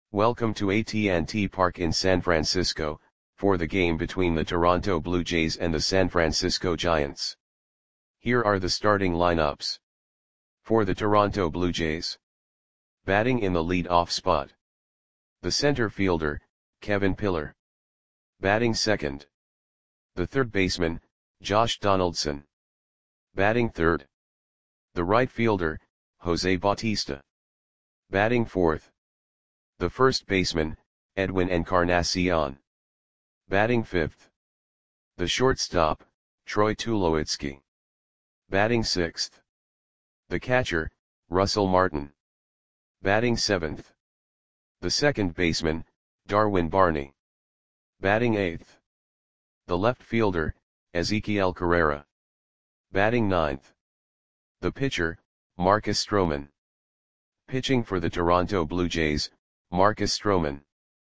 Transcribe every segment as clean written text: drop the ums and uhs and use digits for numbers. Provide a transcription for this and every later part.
Welcome to AT&T Park in San Francisco, for the game between the Toronto Blue Jays and the San Francisco Giants. Here are the starting lineups. For the Toronto Blue Jays. Batting in the lead-off spot. The center fielder, Kevin Pillar. Batting second. The third baseman, Josh Donaldson. Batting third. The right fielder, Jose Bautista. Batting fourth. The first baseman, Edwin Encarnacion. Batting fifth. The shortstop, Troy Tulowitzki. Batting sixth. The catcher, Russell Martin. Batting seventh. The second baseman, Darwin Barney. Batting eighth. The left fielder, Ezequiel Carrera. Batting ninth. The pitcher, Marcus Stroman. Pitching for the Toronto Blue Jays, Marcus Stroman.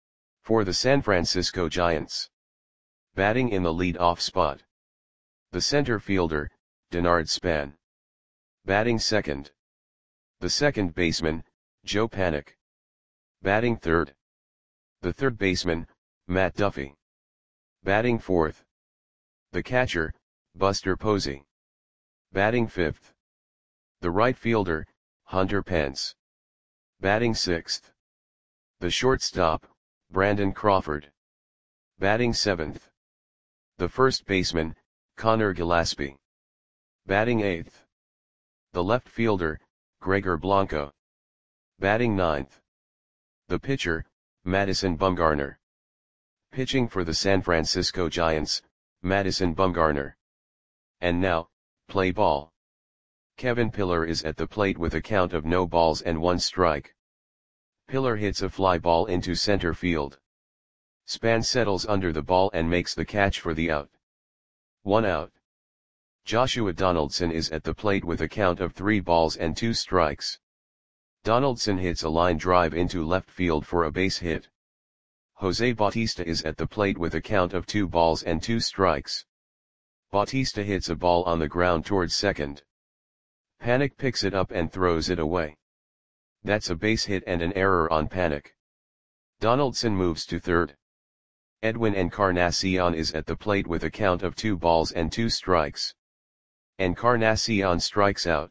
For the San Francisco Giants. Batting in the lead-off spot. The center fielder, Denard Span. Batting second. The second baseman, Joe Panik. Batting third. The third baseman, Matt Duffy. Batting fourth. The catcher, Buster Posey. Batting fifth. The right fielder, Hunter Pence. Batting sixth. The shortstop, Brandon Crawford. Batting seventh. The first baseman, Connor Gillaspie. Batting eighth. The left fielder, Gregor Blanco. Batting ninth. The pitcher, Madison Bumgarner. Pitching for the San Francisco Giants, Madison Bumgarner. And now, play ball. Kevin Pillar is at the plate with a count of no balls and one strike. Pillar hits a fly ball into center field. Span settles under the ball and makes the catch for the out. 1 out. Joshua Donaldson is at the plate with a count of 3 balls and 2 strikes. Donaldson hits a line drive into left field for a base hit. Jose Bautista is at the plate with a count of 2 balls and 2 strikes. Bautista hits a ball on the ground towards second. Panik picks it up and throws it away. That's a base hit and an error on Panik. Donaldson moves to third. Edwin Encarnacion is at the plate with a count of 2 balls and 2 strikes. Encarnacion strikes out.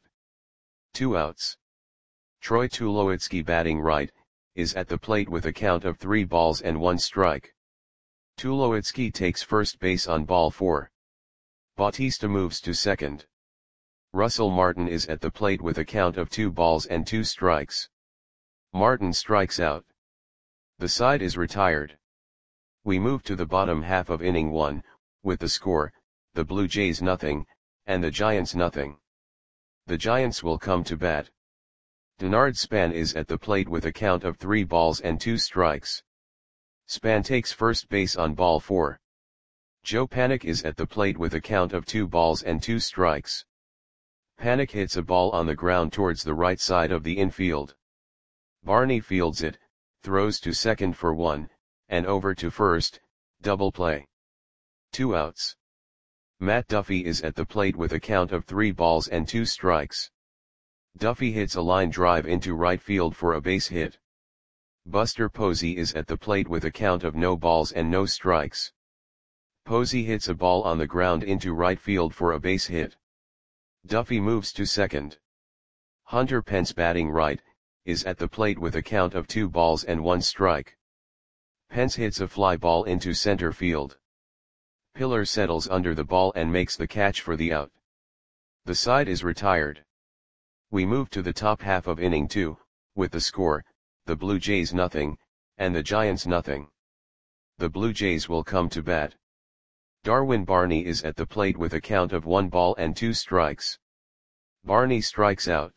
2 outs. Troy Tulowitzki, batting right, is at the plate with a count of 3 balls and 1 strike. Tulowitzki takes first base on ball 4. Bautista moves to second. Russell Martin is at the plate with a count of 2 balls and 2 strikes. Martin strikes out. The side is retired. We move to the bottom half of inning 1, with the score, the Blue Jays nothing, and the Giants nothing. The Giants will come to bat. Denard Span is at the plate with a count of 3 balls and 2 strikes. Span takes first base on ball 4. Joe Panik is at the plate with a count of 2 balls and 2 strikes. Panik hits a ball on the ground towards the right side of the infield. Barney fields it, throws to second for 1, and over to first, double play. 2 outs. Matt Duffy is at the plate with a count of 3 balls and 2 strikes. Duffy hits a line drive into right field for a base hit. Buster Posey is at the plate with a count of no balls and no strikes. Posey hits a ball on the ground into right field for a base hit. Duffy moves to second. Hunter Pence, batting right, is at the plate with a count of 2 balls and 1 strike. Pence hits a fly ball into center field. Pillar settles under the ball and makes the catch for the out. The side is retired. We move to the top half of inning 2, with the score, the Blue Jays nothing, and the Giants nothing. The Blue Jays will come to bat. Darwin Barney is at the plate with a count of 1 ball and 2 strikes. Barney strikes out.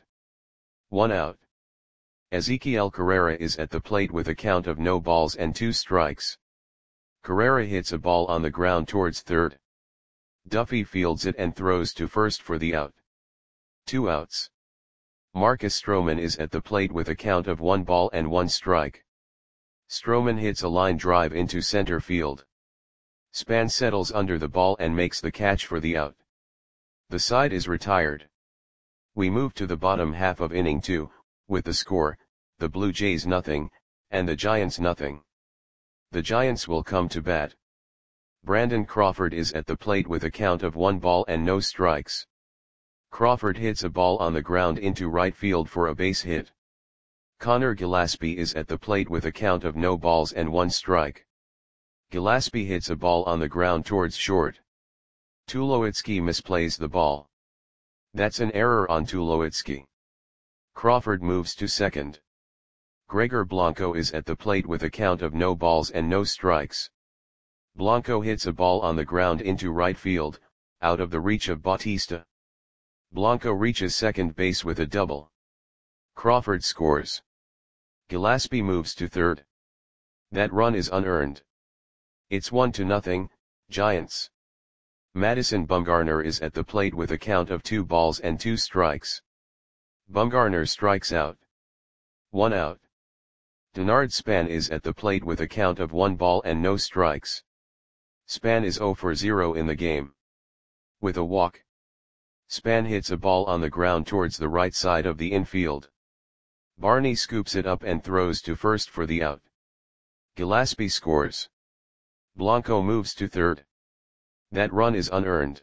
1 out. Ezequiel Carrera is at the plate with a count of no balls and 2 strikes. Carrera hits a ball on the ground towards third. Duffy fields it and throws to first for the out. 2 outs. Marcus Stroman is at the plate with a count of 1 ball and 1 strike. Stroman hits a line drive into center field. Span settles under the ball and makes the catch for the out. The side is retired. We move to the bottom half of inning 2, with the score, the Blue Jays nothing, and the Giants nothing. The Giants will come to bat. Brandon Crawford is at the plate with a count of 1 ball and no strikes. Crawford hits a ball on the ground into right field for a base hit. Connor Gillaspie is at the plate with a count of no balls and 1 strike. Gillaspie hits a ball on the ground towards short. Tulowitzki misplays the ball. That's an error on Tulowitzki. Crawford moves to second. Gregor Blanco is at the plate with a count of no balls and no strikes. Blanco hits a ball on the ground into right field, out of the reach of Bautista. Blanco reaches second base with a double. Crawford scores. Gillaspie moves to third. That run is unearned. It's 1-0, Giants. Madison Bumgarner is at the plate with a count of 2 balls and 2 strikes. Bumgarner strikes out. 1 out. Denard Span is at the plate with a count of 1 ball and no strikes. Span is 0 for 0 in the game. With a walk. Span hits a ball on the ground towards the right side of the infield. Barney scoops it up and throws to first for the out. Gillaspie scores. Blanco moves to third. That run is unearned.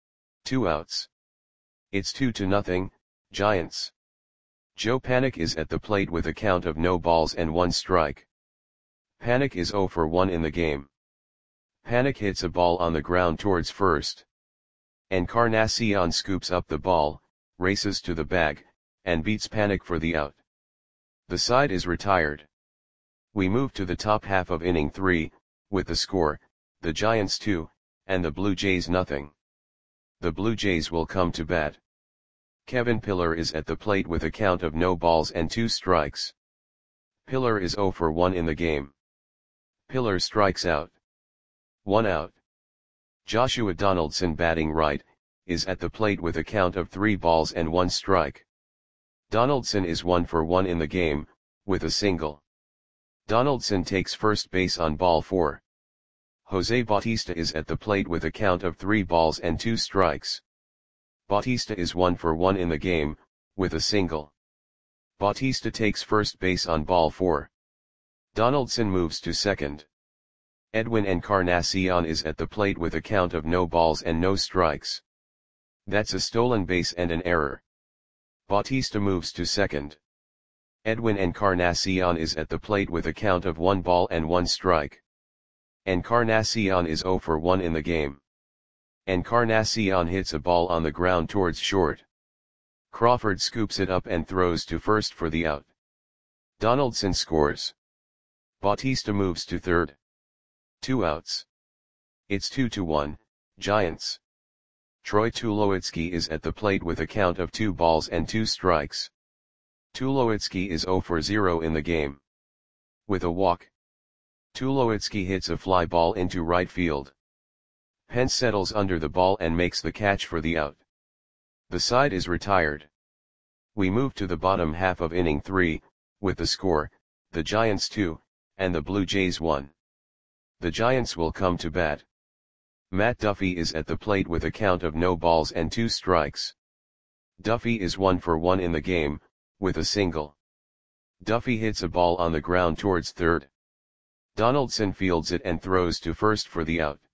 2 outs. It's 2-0, Giants. Joe Panik is at the plate with a count of no balls and 1 strike. Panik is 0 for 1 in the game. Panik hits a ball on the ground towards first. Encarnacion scoops up the ball, races to the bag, and beats Panik for the out. The side is retired. We move to the top half of inning 3, with the score, the Giants 2, and the Blue Jays nothing. The Blue Jays will come to bat. Kevin Pillar is at the plate with a count of no balls and 2 strikes. Pillar is 0 for 1 in the game. Pillar strikes out. 1 out. Joshua Donaldson, batting right, is at the plate with a count of 3 balls and 1 strike. Donaldson is 1 for 1 in the game, with a single. Donaldson takes first base on ball 4. Jose Bautista is at the plate with a count of 3 balls and 2 strikes. Bautista is 1 for 1 in the game, with a single. Bautista takes first base on ball 4. Donaldson moves to second. Edwin Encarnacion is at the plate with a count of no balls and no strikes. That's a stolen base and an error. Bautista moves to second. Edwin Encarnacion is at the plate with a count of 1 ball and 1 strike. Encarnacion is 0 for 1 in the game. Encarnacion hits a ball on the ground towards short. Crawford scoops it up and throws to first for the out. Donaldson scores. Bautista moves to third. 2 outs. It's 2-1, Giants. Troy Tulowitzki is at the plate with a count of 2 balls and 2 strikes. Tulowitzki is 0 for 0 in the game. With a walk. Tulowitzki hits a fly ball into right field. Pence settles under the ball and makes the catch for the out. The side is retired. We move to the bottom half of inning 3, with the score, the Giants 2, and the Blue Jays 1. The Giants will come to bat. Matt Duffy is at the plate with a count of no balls and 2 strikes. Duffy is 1 for 1 in the game, with a single. Duffy hits a ball on the ground towards third. Donaldson fields it and throws to first for the out.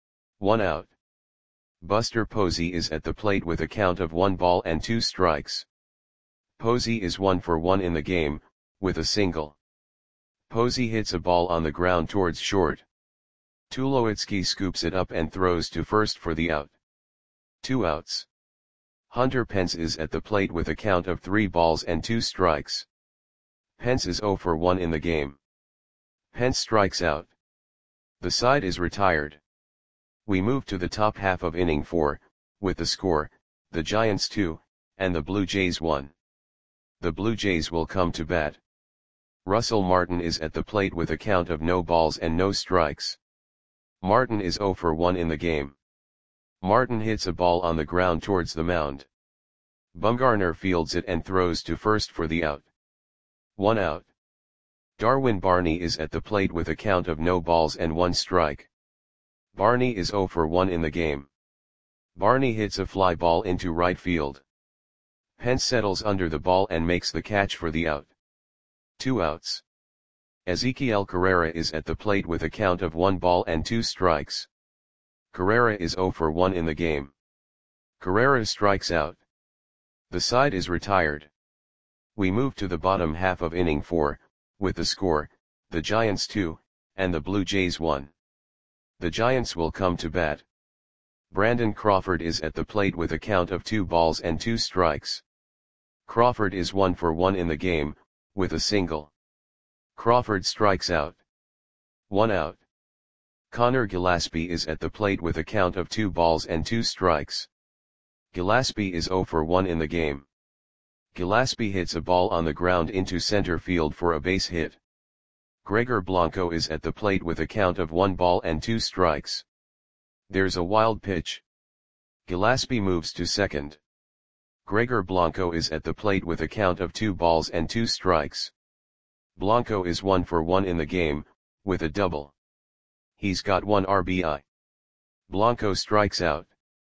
1 out. Buster Posey is at the plate with a count of 1 ball and 2 strikes. Posey is 1 for 1 in the game, with a single. Posey hits a ball on the ground towards short. Tulowitzki scoops it up and throws to first for the out. 2 outs. Hunter Pence is at the plate with a count of 3 balls and 2 strikes. Pence is 0 for 1 in the game. Pence strikes out. The side is retired. We move to the top half of inning 4, with the score, the Giants 2, and the Blue Jays 1. The Blue Jays will come to bat. Russell Martin is at the plate with a count of no balls and no strikes. Martin is 0 for 1 in the game. Martin hits a ball on the ground towards the mound. Bumgarner fields it and throws to first for the out. 1 out. Darwin Barney is at the plate with a count of no balls and 1 strike. Barney is 0 for 1 in the game. Barney hits a fly ball into right field. Pence settles under the ball and makes the catch for the out. 2 outs. Ezequiel Carrera is at the plate with a count of 1 ball and 2 strikes. Carrera is 0 for 1 in the game. Carrera strikes out. The side is retired. We move to the bottom half of inning 4, with the score, the Giants 2, and the Blue Jays 1. The Giants will come to bat. Brandon Crawford is at the plate with a count of 2 balls and 2 strikes. Crawford is 1 for 1 in the game, with a single. Crawford strikes out. 1 out. Connor Gillaspie is at the plate with a count of 2 balls and 2 strikes. Gillaspie is 0 for 1 in the game. Gillaspie hits a ball on the ground into center field for a base hit. Gregor Blanco is at the plate with a count of 1 ball and 2 strikes. There's a wild pitch. Gillaspie moves to second. Gregor Blanco is at the plate with a count of 2 balls and 2 strikes. Blanco is 1 for 1 in the game, with a double. He's got 1 RBI. Blanco strikes out.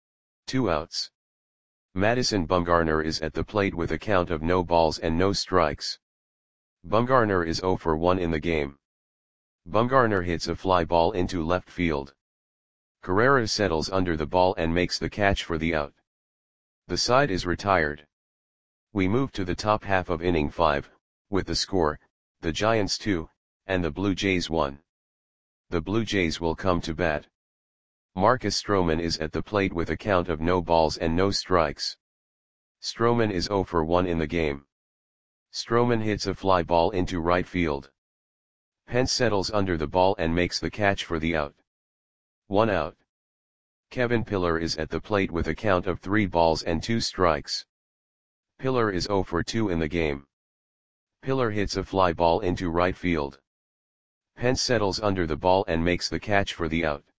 2 outs. Madison Bumgarner is at the plate with a count of no balls and no strikes. Bumgarner is 0 for 1 in the game. Bumgarner hits a fly ball into left field. Carrera settles under the ball and makes the catch for the out. The side is retired. We move to the top half of inning 5, with the score, the Giants 2, and the Blue Jays 1. The Blue Jays will come to bat. Marcus Stroman is at the plate with a count of no balls and no strikes. Stroman is 0 for 1 in the game. Stroman hits a fly ball into right field. Pence settles under the ball and makes the catch for the out. 1 out. Kevin Pillar is at the plate with a count of 3 balls and 2 strikes. Pillar is 0 for 2 in the game. Pillar hits a fly ball into right field. Pence settles under the ball and makes the catch for the out.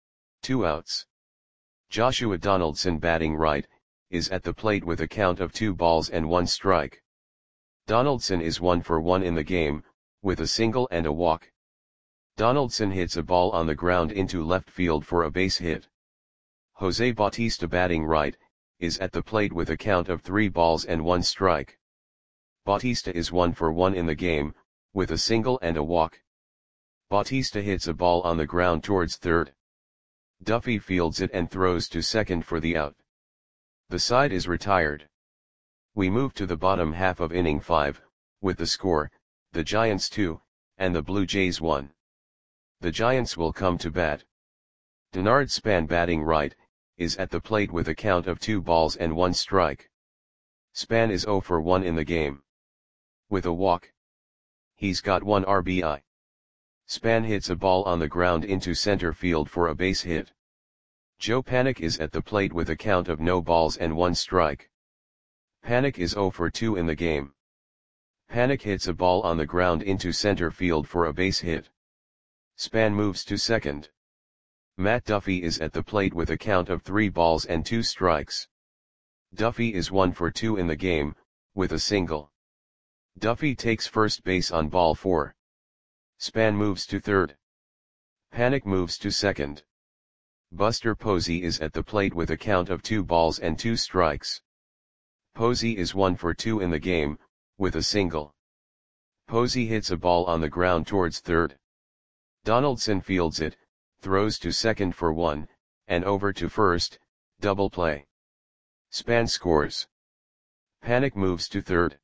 2 outs. Joshua Donaldson, batting right, is at the plate with a count of 2 balls and 1 strike. Donaldson is 1 for 1 in the game, with a single and a walk. Donaldson hits a ball on the ground into left field for a base hit. Jose Bautista, batting right, is at the plate with a count of 3 balls and 1 strike. Bautista is 1 for 1 in the game, with a single and a walk. Bautista hits a ball on the ground towards third. Duffy fields it and throws to second for the out. The side is retired. We move to the bottom half of inning 5, with the score, the Giants 2, and the Blue Jays 1. The Giants will come to bat. Denard Span, batting right, is at the plate with a count of 2 balls and 1 strike. Span is 0 for 1 in the game. With a walk. He's got 1 RBI. Span hits a ball on the ground into center field for a base hit. Joe Panik is at the plate with a count of no balls and 1 strike. Panik is 0 for 2 in the game. Panik hits a ball on the ground into center field for a base hit. Span moves to second. Matt Duffy is at the plate with a count of 3 balls and 2 strikes. Duffy is 1 for 2 in the game, with a single. Duffy takes first base on ball 4. Span moves to third. Panik moves to second. Buster Posey is at the plate with a count of 2 balls and 2 strikes. Posey is 1 for 2 in the game, with a single. Posey hits a ball on the ground towards third. Donaldson fields it, throws to second for 1, and over to first, double play. Span scores. Panik moves to third.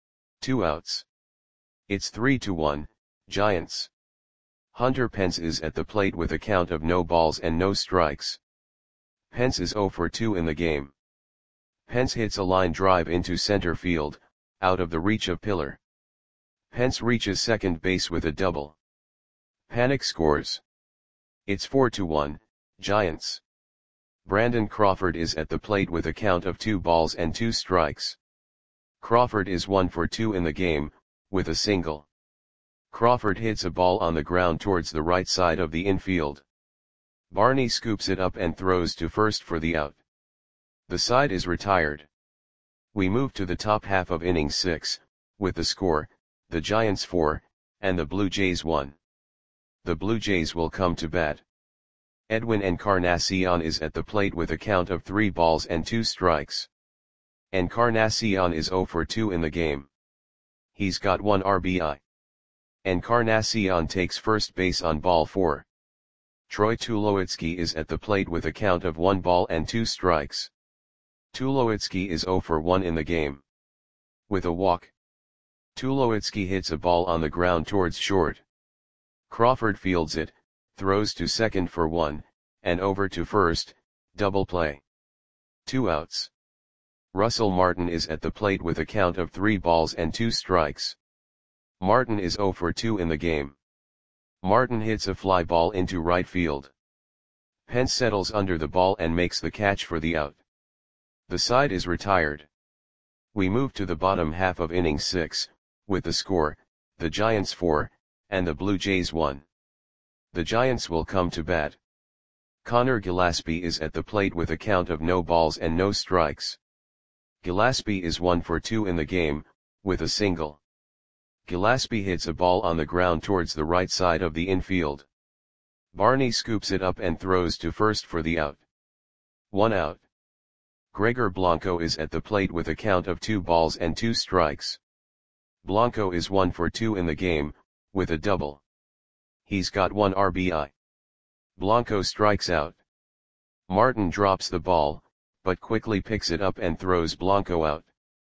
2 outs. It's 3-1, Giants. Hunter Pence is at the plate with a count of no balls and no strikes. Pence is 0 for 2 in the game. Pence hits a line drive into center field, out of the reach of Pillar. Pence reaches second base with a double. Panik scores. It's 4-1, Giants. Brandon Crawford is at the plate with a count of 2 balls and 2 strikes. Crawford is 1 for 2 in the game, with a single. Crawford hits a ball on the ground towards the right side of the infield. Barney scoops it up and throws to first for the out. The side is retired. We move to the top half of inning 6, with the score, the Giants 4, and the Blue Jays 1. The Blue Jays will come to bat. Edwin Encarnacion is at the plate with a count of 3 balls and 2 strikes. Encarnacion is 0 for 2 in the game. He's got 1 RBI. Encarnacion takes first base on ball 4. Troy Tulowitzki is at the plate with a count of 1 ball and 2 strikes. Tulowitzki is 0 for 1 in the game. With a walk, Tulowitzki hits a ball on the ground towards short. Crawford fields it, throws to second for 1, and over to first, double play. 2 outs. Russell Martin is at the plate with a count of 3 balls and 2 strikes. Martin is 0 for 2 in the game. Martin hits a fly ball into right field. Pence settles under the ball and makes the catch for the out. The side is retired. We move to the bottom half of inning 6, with the score, the Giants 4, and the Blue Jays 1. The Giants will come to bat. Connor Gillaspie is at the plate with a count of no balls and no strikes. Gillaspie is 1 for 2 in the game, with a single. Gillaspie hits a ball on the ground towards the right side of the infield. Barney scoops it up and throws to first for the out. 1 out. Gregor Blanco is at the plate with a count of 2 balls and 2 strikes. Blanco is 1 for 2 in the game, with a double. He's got 1 RBI. Blanco strikes out. Martin drops the ball, but quickly picks it up and throws Blanco out.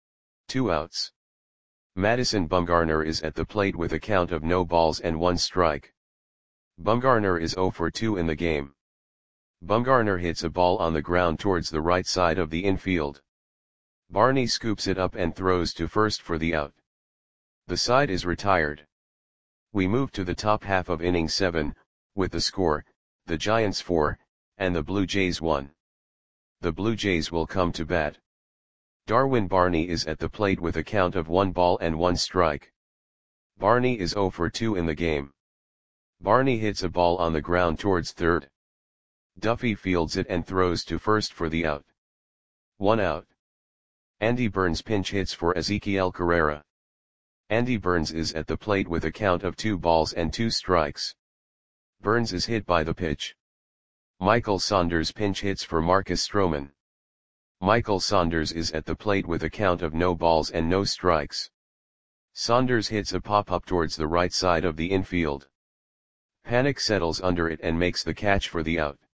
2 outs. Madison Bumgarner is at the plate with a count of no balls and 1 strike. Bumgarner is 0 for 2 in the game. Bumgarner hits a ball on the ground towards the right side of the infield. Barney scoops it up and throws to first for the out. The side is retired. We move to the top half of inning 7, with the score, the Giants 4, and the Blue Jays 1. The Blue Jays will come to bat. Darwin Barney is at the plate with a count of 1 ball and 1 strike. Barney is 0 for 2 in the game. Barney hits a ball on the ground towards third. Duffy fields it and throws to first for the out. 1 out. Andy Burns pinch hits for Ezequiel Carrera. Andy Burns is at the plate with a count of 2 balls and 2 strikes. Burns is hit by the pitch. Michael Saunders pinch hits for Marcus Stroman. Michael Saunders is at the plate with a count of no balls and no strikes. Saunders hits a pop-up towards the right side of the infield. Panik settles under it and makes the catch for the out.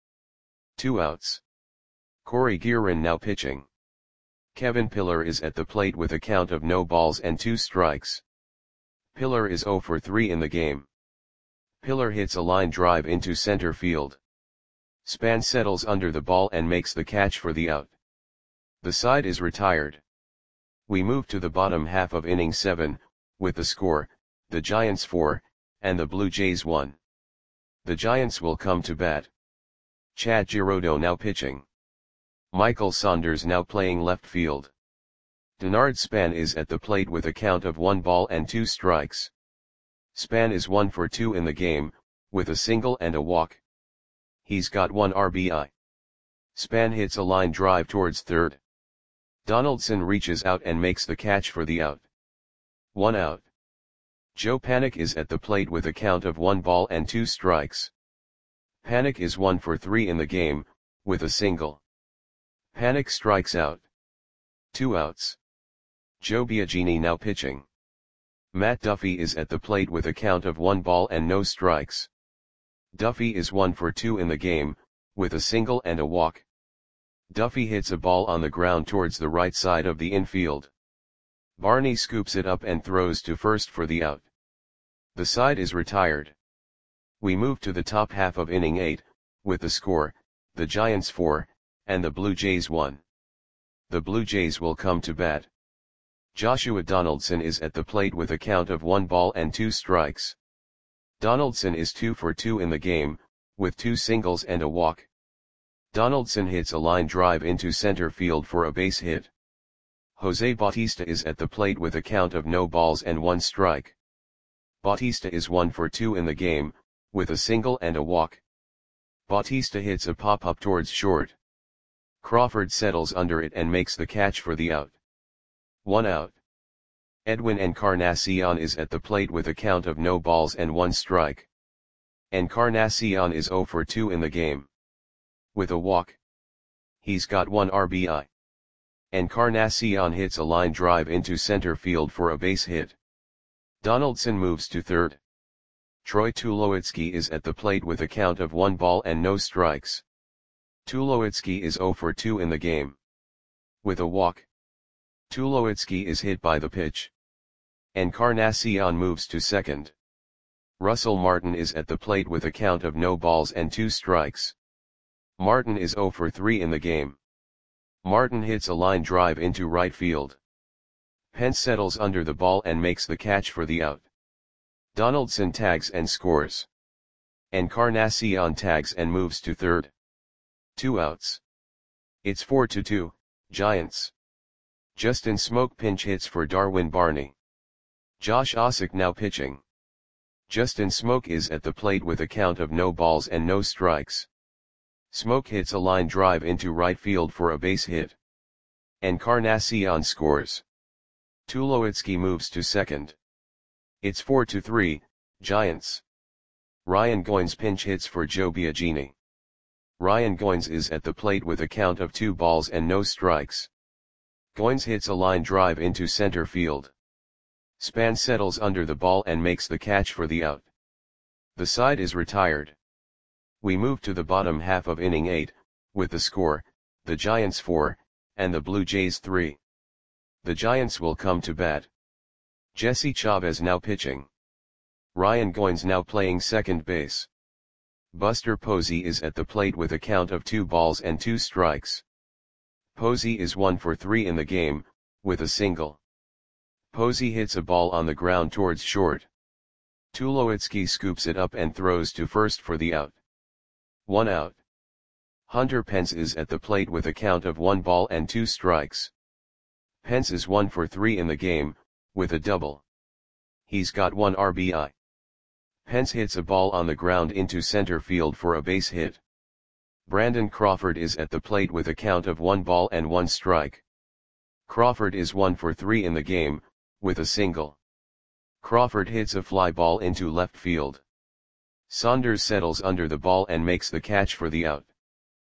2 outs. Corey Guerin now pitching. Kevin Pillar is at the plate with a count of no balls and 2 strikes. Pillar is 0 for 3 in the game. Pillar hits a line drive into center field. Span settles under the ball and makes the catch for the out. The side is retired. We move to the bottom half of inning 7, with the score, the Giants 4, and the Blue Jays 1. The Giants will come to bat. Chad Girodo now pitching. Michael Saunders now playing left field. Denard Span is at the plate with a count of 1 ball and 2 strikes. Span is 1 for 2 in the game, with a single and a walk. He's got 1 RBI. Span hits a line drive towards third. Donaldson reaches out and makes the catch for the out. 1 out. Joe Panik is at the plate with a count of 1 ball and 2 strikes. Panik is 1 for 3 in the game, with a single. Panik strikes out. 2 outs. Joe Biagini now pitching. Matt Duffy is at the plate with a count of 1 ball and no strikes. Duffy is 1 for 2 in the game, with a single and a walk. Duffy hits a ball on the ground towards the right side of the infield. Barney scoops it up and throws to first for the out. The side is retired. We move to the top half of inning 8, with the score, the Giants 4, and the Blue Jays 1. The Blue Jays will come to bat. Joshua Donaldson is at the plate with a count of 1 ball and 2 strikes. Donaldson is 2 for 2 in the game, with 2 singles and a walk. Donaldson hits a line drive into center field for a base hit. Jose Bautista is at the plate with a count of no balls and 1 strike. Bautista is 1 for 2 in the game, with a single and a walk. Bautista hits a pop-up towards short. Crawford settles under it and makes the catch for the out. 1 out. Edwin Encarnacion is at the plate with a count of no balls and 1 strike. Encarnacion is 0 for 2 in the game. With a walk. He's got 1 RBI. Encarnacion hits a line drive into center field for a base hit. Donaldson moves to third. Troy Tulowitzki is at the plate with a count of 1 ball and no strikes. Tulowitzki is 0 for 2 in the game. With a walk, Tulowitzki is hit by the pitch. Encarnacion moves to second. Russell Martin is at the plate with a count of no balls and 2 strikes. Martin is 0 for 3 in the game. Martin hits a line drive into right field. Pence settles under the ball and makes the catch for the out. Donaldson tags and scores. Encarnacion tags and moves to third. 2 outs. It's 4-2, Giants. Justin Smoke pinch hits for Darwin Barney. Josh Ossock now pitching. Justin Smoke is at the plate with a count of no balls and no strikes. Smoke hits a line drive into right field for a base hit. Encarnacion scores. Tulowitzki moves to second. It's 4-3, Giants. Ryan Goins pinch hits for Joe Biagini. Ryan Goins is at the plate with a count of 2 balls and no strikes. Goins hits a line drive into center field. Span settles under the ball and makes the catch for the out. The side is retired. We move to the bottom half of inning 8, with the score, the Giants 4, and the Blue Jays 3. The Giants will come to bat. Jesse Chavez now pitching. Ryan Goins now playing second base. Buster Posey is at the plate with a count of 2 balls and 2 strikes. Posey is 1 for 3 in the game, with a single. Posey hits a ball on the ground towards short. Tulowitzki scoops it up and throws to first for the out. 1 out. Hunter Pence is at the plate with a count of 1 ball and 2 strikes. Pence is 1 for 3 in the game, with a double. He's got 1 RBI. Pence hits a ball on the ground into center field for a base hit. Brandon Crawford is at the plate with a count of 1 ball and 1 strike. Crawford is 1 for 3 in the game, with a single. Crawford hits a fly ball into left field. Saunders settles under the ball and makes the catch for the out.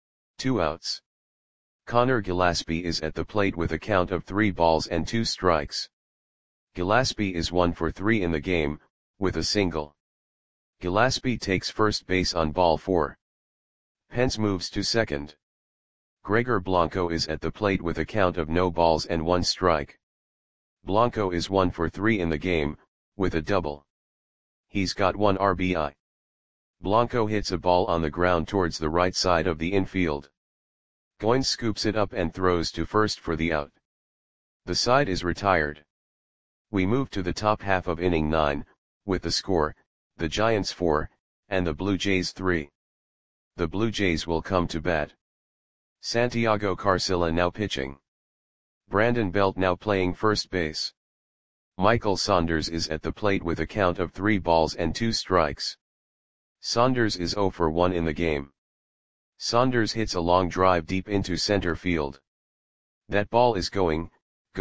2 outs. Connor Gillaspie is at the plate with a count of 3 balls and 2 strikes. Gillaspie is 1 for 3 in the game, with a single. Gillaspie takes first base on ball 4. Pence moves to second. Gregor Blanco is at the plate with a count of no balls and 1 strike. Blanco is 1 for 3 in the game, with a double. He's got 1 RBI. Blanco hits a ball on the ground towards the right side of the infield. Goins scoops it up and throws to first for the out. The side is retired. We move to the top half of inning 9, with the score, the Giants 4, and the Blue Jays 3. The Blue Jays will come to bat. Santiago Carcilla now pitching. Brandon Belt now playing first base. Michael Saunders is at the plate with a count of 3 balls and 2 strikes. Saunders is 0 for 1 in the game. Saunders hits a long drive deep into center field. That ball is gone.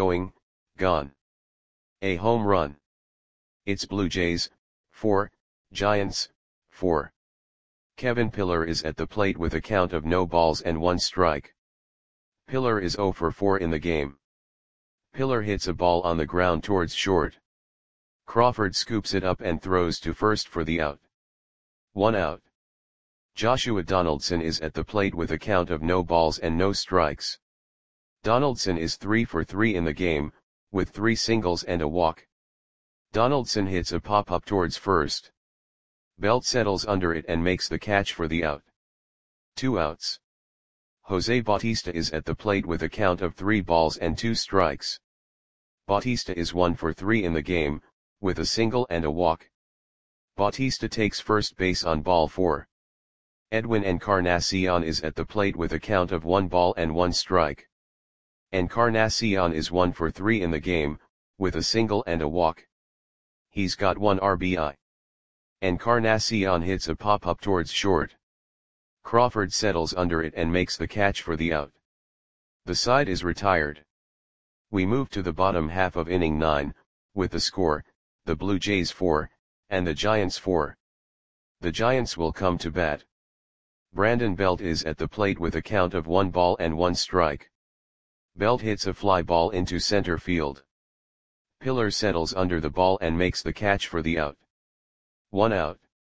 A home run. It's Blue Jays 4, Giants 4. Kevin Pillar is at the plate with a count of no balls and 1 strike. Pillar is 0 for 4 in the game. Pillar hits a ball on the ground towards short. Crawford scoops it up and throws to first for the out. 1 out. Joshua Donaldson is at the plate with a count of no balls and no strikes. Donaldson is 3 for 3 in the game, with 3 singles and a walk. Donaldson hits a pop-up towards first. Belt settles under it and makes the catch for the out. 2 outs. Jose Bautista is at the plate with a count of 3 balls and 2 strikes. Bautista is 1 for 3 in the game, with a single and a walk. Bautista takes first base on ball 4. Edwin Encarnacion is at the plate with a count of 1 ball and 1 strike. Encarnacion is 1 for 3 in the game, with a single and a walk. He's got 1 RBI. Encarnacion hits a pop-up towards short. Crawford settles under it and makes the catch for the out. The side is retired. We move to the bottom half of inning 9, with the score, the Blue Jays 4, and the Giants 4. The Giants will come to bat. Brandon Belt is at the plate with a count of 1 ball and 1 strike. Belt hits a fly ball into center field. Pillar settles under the ball and makes the catch for the out. 1 out.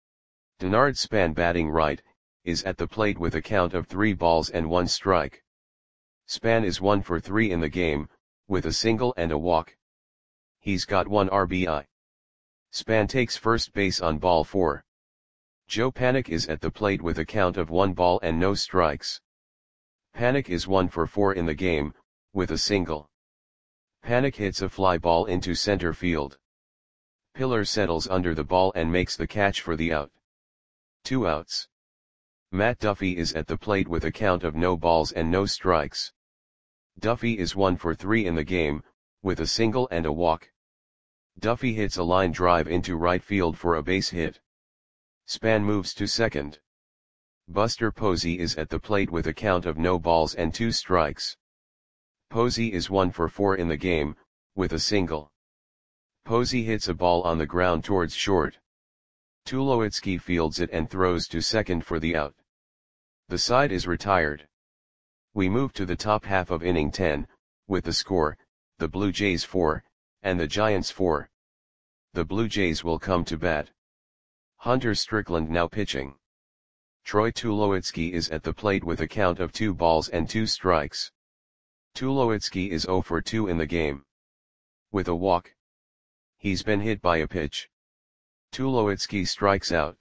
Denard Span batting right, is at the plate with a count of 3 balls and 1 strike. Span is 1 for 3 in the game, with a single and a walk. He's got 1 RBI. Span takes first base on ball 4. Joe Panik is at the plate with a count of 1 ball and no strikes. Panik is 1 for 4 in the game, with a single. Panik hits a fly ball into center field. Pillar settles under the ball and makes the catch for the out. 2 outs. Matt Duffy is at the plate with a count of no balls and no strikes. Duffy is 1 for 3 in the game, with a single and a walk. Duffy hits a line drive into right field for a base hit. Span moves to second. Buster Posey is at the plate with a count of no balls and 2 strikes. Posey is 1 for 4 in the game, with a single. Posey hits a ball on the ground towards short. Tulowitzki fields it and throws to second for the out. The side is retired. We move to the top half of inning 10, with the score, the Blue Jays 4, and the Giants 4. The Blue Jays will come to bat. Hunter Strickland now pitching. Troy Tulowitzki is at the plate with a count of 2 balls and 2 strikes. Tulowitzki is 0 for 2 in the game. With a walk. He's been hit by a pitch. Tulowitzki strikes out.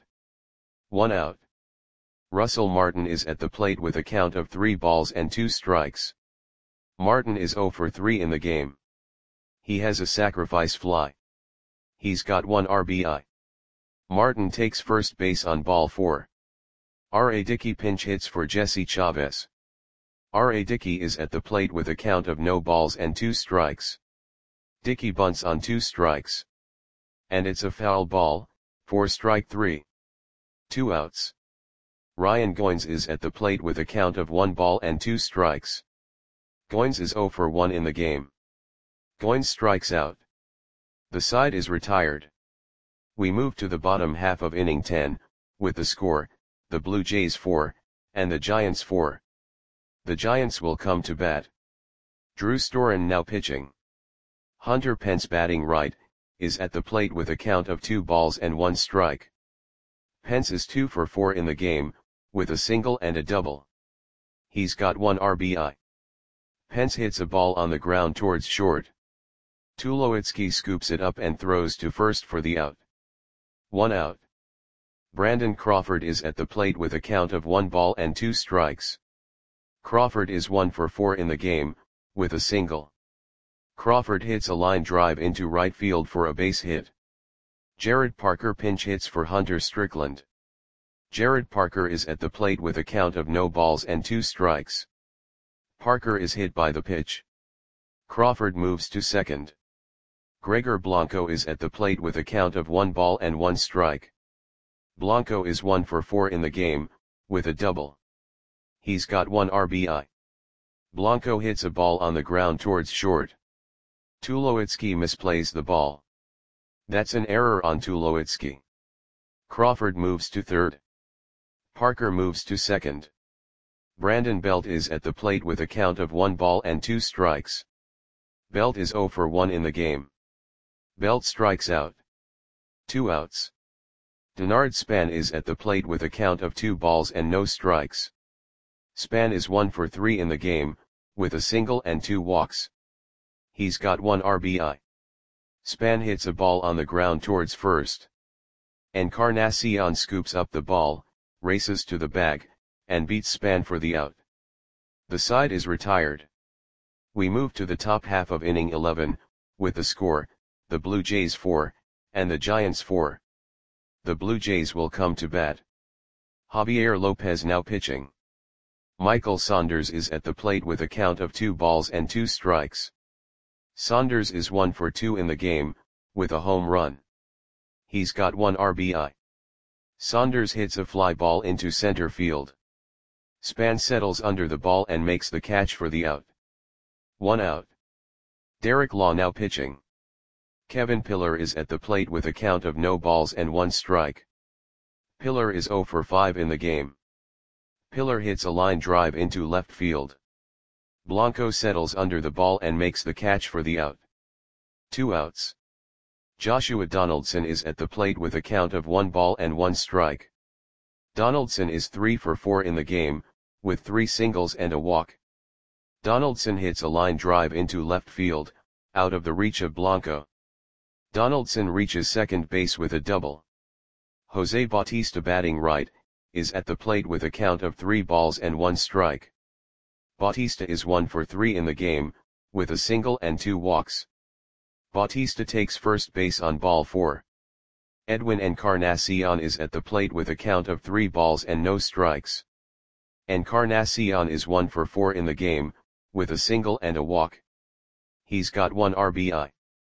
1 out. Russell Martin is at the plate with a count of 3 balls and 2 strikes. Martin is 0 for 3 in the game. He has a sacrifice fly. He's got 1 RBI. Martin takes first base on ball 4. R.A. Dickey pinch hits for Jesse Chavez. R.A. Dickey is at the plate with a count of no balls and 2 strikes. Dickey bunts on 2 strikes. And it's a foul ball, for strike 3. 2 outs. Ryan Goins is at the plate with a count of 1 ball and 2 strikes. Goins is 0 for 1 in the game. Goins strikes out. The side is retired. We move to the bottom half of inning 10, with the score, the Blue Jays 4, and the Giants 4. The Giants will come to bat. Drew Storen now pitching. Hunter Pence batting right, is at the plate with a count of 2 balls and 1 strike. Pence is 2 for 4 in the game, with a single and a double. He's got 1 RBI. Pence hits a ball on the ground towards short. Tulowitzki scoops it up and throws to first for the out. 1 out. Brandon Crawford is at the plate with a count of 1 ball and 2 strikes. Crawford is 1 for 4 in the game, with a single. Crawford hits a line drive into right field for a base hit. Jared Parker pinch hits for Hunter Strickland. Jared Parker is at the plate with a count of no balls and 2 strikes. Parker is hit by the pitch. Crawford moves to second. Gregor Blanco is at the plate with a count of 1 ball and 1 strike. Blanco is 1 for 4 in the game, with a double. He's got 1 RBI. Blanco hits a ball on the ground towards short. Tulowitzki misplays the ball. That's an error on Tulowitzki. Crawford moves to third. Parker moves to second. Brandon Belt is at the plate with a count of 1 ball and 2 strikes. Belt is 0 for 1 in the game. Belt strikes out. 2 outs. Denard Span is at the plate with a count of 2 balls and no strikes. Span is 1 for 3 in the game, with a single and 2 walks. He's got 1 RBI. Span hits a ball on the ground towards first. Encarnacion scoops up the ball, races to the bag, and beats Span for the out. The side is retired. We move to the top half of inning 11, with the score, the Blue Jays 4, and the Giants 4. The Blue Jays will come to bat. Javier Lopez now pitching. Michael Saunders is at the plate with a count of 2 balls and 2 strikes. Saunders is 1 for 2 in the game, with a home run. He's got 1 RBI. Saunders hits a fly ball into center field. Span settles under the ball and makes the catch for the out. 1 out. Derek Law now pitching. Kevin Pillar is at the plate with a count of no balls and 1 strike. Pillar is 0 for 5 in the game. Pillar hits a line drive into left field. Blanco settles under the ball and makes the catch for the out. 2 outs. Joshua Donaldson is at the plate with a count of 1 ball and 1 strike. Donaldson is 3 for 4 in the game, with 3 singles and a walk. Donaldson hits a line drive into left field, out of the reach of Blanco. Donaldson reaches second base with a double. Jose Bautista, batting right, is at the plate with a count of 3 balls and 1 strike. Bautista is 1 for 3 in the game, with a single and 2 walks. Bautista takes first base on ball 4. Edwin Encarnacion is at the plate with a count of 3 balls and no strikes. Encarnacion is 1 for 4 in the game, with a single and a walk. He's got 1 RBI.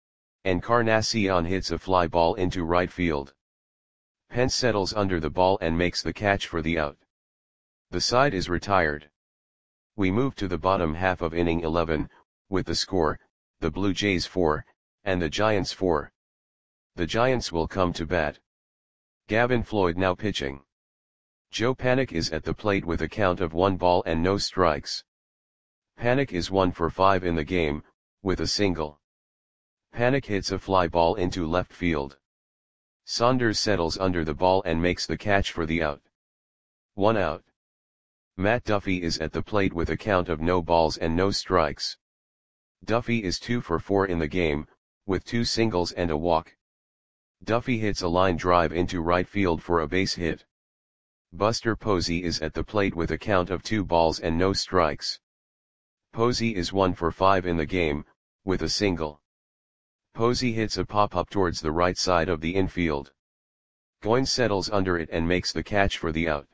Encarnacion hits a fly ball into right field. Pence settles under the ball and makes the catch for the out. The side is retired. We move to the bottom half of inning 11, with the score, the Blue Jays 4, and the Giants 4. The Giants will come to bat. Gavin Floyd now pitching. Joe Panik is at the plate with a count of 1 ball and no strikes. Panik is 1 for 5 in the game, with a single. Panik hits a fly ball into left field. Saunders settles under the ball and makes the catch for the out. 1 out. Matt Duffy is at the plate with a count of no balls and no strikes. Duffy is 2 for 4 in the game, with 2 singles and a walk. Duffy hits a line drive into right field for a base hit. Buster Posey is at the plate with a count of 2 balls and no strikes. Posey is 1 for 5 in the game, with a single. Posey hits a pop-up towards the right side of the infield. Goins settles under it and makes the catch for the out.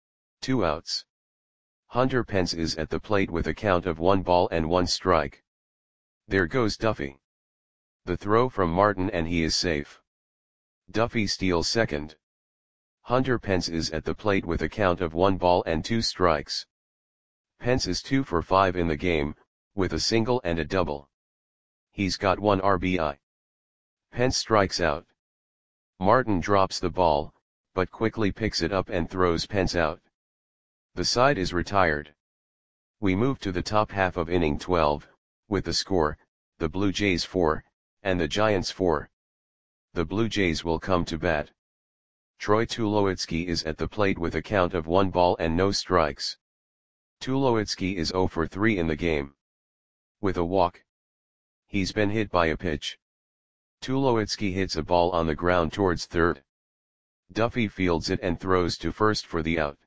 2 outs. Hunter Pence is at the plate with a count of 1 ball and 1 strike. There goes Duffy. The throw from Martin and he is safe. Duffy steals second. Hunter Pence is at the plate with a count of 1 ball and 2 strikes. Pence is 2 for 5 in the game, with a single and a double. He's got 1 RBI. Pence strikes out. Martin drops the ball, but quickly picks it up and throws Pence out. The side is retired. We move to the top half of inning 12, with the score, the Blue Jays 4, and the Giants 4. The Blue Jays will come to bat. Troy Tulowitzki is at the plate with a count of 1 ball and no strikes. Tulowitzki is 0 for 3 in the game. With a walk. He's been hit by a pitch. Tulowitzki hits a ball on the ground towards third. Duffy fields it and throws to first for the out.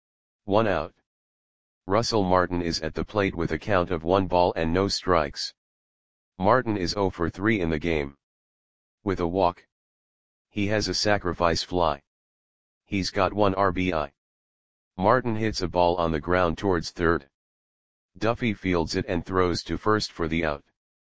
1 out. Russell Martin is at the plate with a count of 1 ball and no strikes. Martin is 0 for 3 in the game. With a walk. He has a sacrifice fly. He's got 1 RBI. Martin hits a ball on the ground towards third. Duffy fields it and throws to first for the out.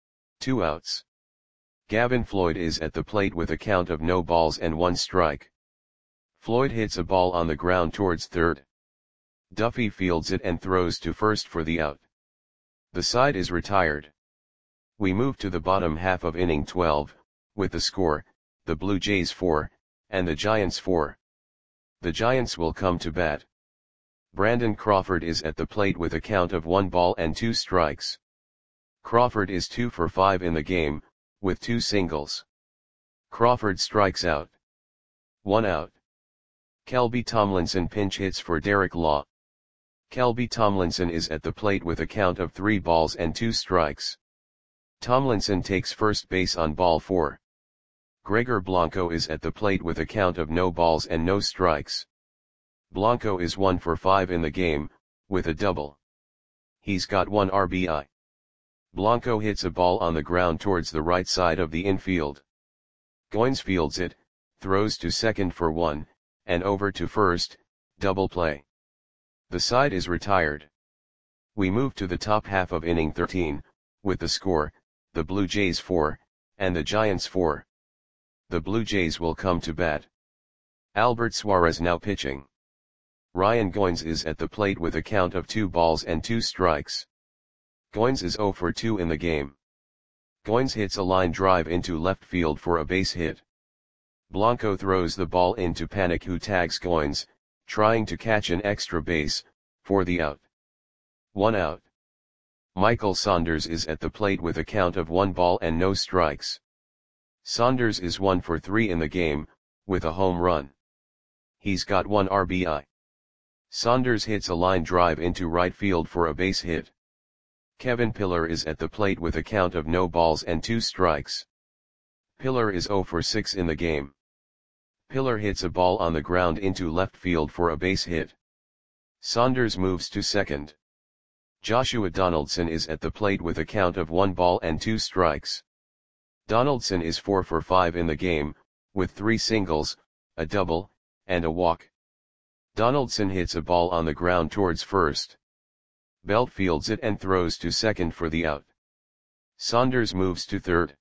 2 outs. Gavin Floyd is at the plate with a count of no balls and 1 strike. Floyd hits a ball on the ground towards third. Duffy fields it and throws to first for the out. The side is retired. We move to the bottom half of inning 12, with the score, the Blue Jays 4, and the Giants 4. The Giants will come to bat. Brandon Crawford is at the plate with a count of 1 ball and 2 strikes. Crawford is 2 for 5 in the game, with 2 singles. Crawford strikes out. 1 out. Kelby Tomlinson pinch hits for Derek Law. Kelby Tomlinson is at the plate with a count of 3 balls and 2 strikes. Tomlinson takes first base on ball 4. Gregor Blanco is at the plate with a count of no balls and no strikes. Blanco is 1 for 5 in the game, with a double. He's got 1 RBI. Blanco hits a ball on the ground towards the right side of the infield. Goins fields it, throws to second for 1, and over to first, double play. The side is retired. We move to the top half of inning 13, with the score, the Blue Jays 4, and the Giants 4. The Blue Jays will come to bat. Albert Suarez now pitching. Ryan Goins is at the plate with a count of 2 balls and 2 strikes. Goins is 0 for 2 in the game. Goins hits a line drive into left field for a base hit. Blanco throws the ball into Panik, who tags Goins, trying to catch an extra base, for the out. 1 out. Michael Saunders is at the plate with a count of 1 ball and no strikes. Saunders is 1 for 3 in the game, with a home run. He's got 1 RBI. Saunders hits a line drive into right field for a base hit. Kevin Pillar is at the plate with a count of no balls and 2 strikes. Pillar is 0 for 6 in the game. Pillar hits a ball on the ground into left field for a base hit. Saunders moves to second. Joshua Donaldson is at the plate with a count of 1 ball and 2 strikes. Donaldson is 4 for 5 in the game, with 3 singles, a double, and a walk. Donaldson hits a ball on the ground towards first. Belt fields it and throws to second for the out. Saunders moves to third.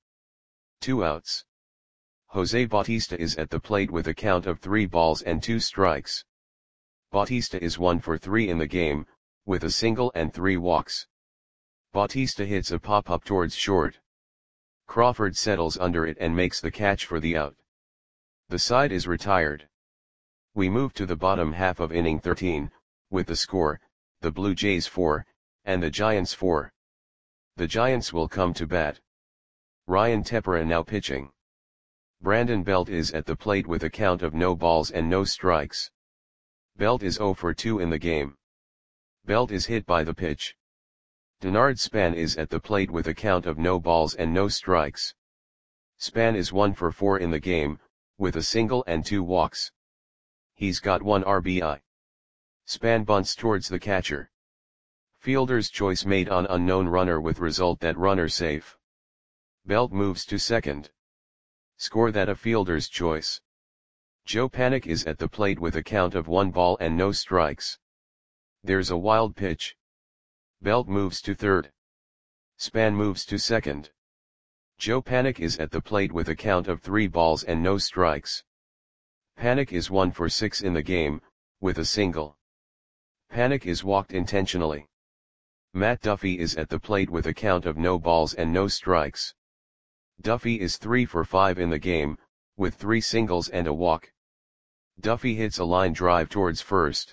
2 outs. Jose Bautista is at the plate with a count of 3 balls and 2 strikes. Bautista is 1 for 3 in the game, with a single and 3 walks. Bautista hits a pop-up towards short. Crawford settles under it and makes the catch for the out. The side is retired. We move to the bottom half of inning 13, with the score, the Blue Jays 4, and the Giants 4. The Giants will come to bat. Ryan Tepera now pitching. Brandon Belt is at the plate with a count of no balls and no strikes. Belt is 0 for 2 in the game. Belt is hit by the pitch. Denard Span is at the plate with a count of no balls and no strikes. Span is 1 for 4 in the game, with a single and 2 walks. He's got 1 RBI. Span bunts towards the catcher. Fielder's choice made on unknown runner with result that runner safe. Belt moves to second. Score that a fielder's choice. Joe Panik is at the plate with a count of 1 ball and no strikes. There's a wild pitch. Belt moves to third. Span moves to second. Joe Panik is at the plate with a count of 3 balls and no strikes. Panik is 1 for 6 in the game, with a single. Panik is walked intentionally. Matt Duffy is at the plate with a count of no balls and no strikes. Duffy is 3 for 5 in the game, with 3 singles and a walk. Duffy hits a line drive towards first.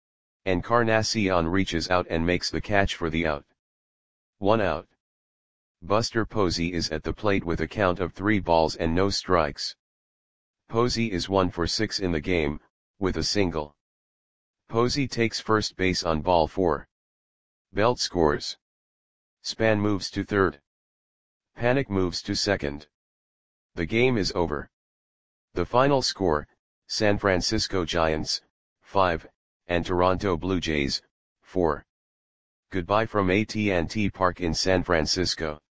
Encarnacion reaches out and makes the catch for the out. 1 out. Buster Posey is at the plate with a count of 3 balls and no strikes. Posey is 1 for 6 in the game, with a single. Posey takes first base on ball 4. Belt scores. Span moves to third. Panik moves to second. The game is over. The final score, San Francisco Giants, 5, and Toronto Blue Jays, 4. Goodbye from AT&T Park in San Francisco.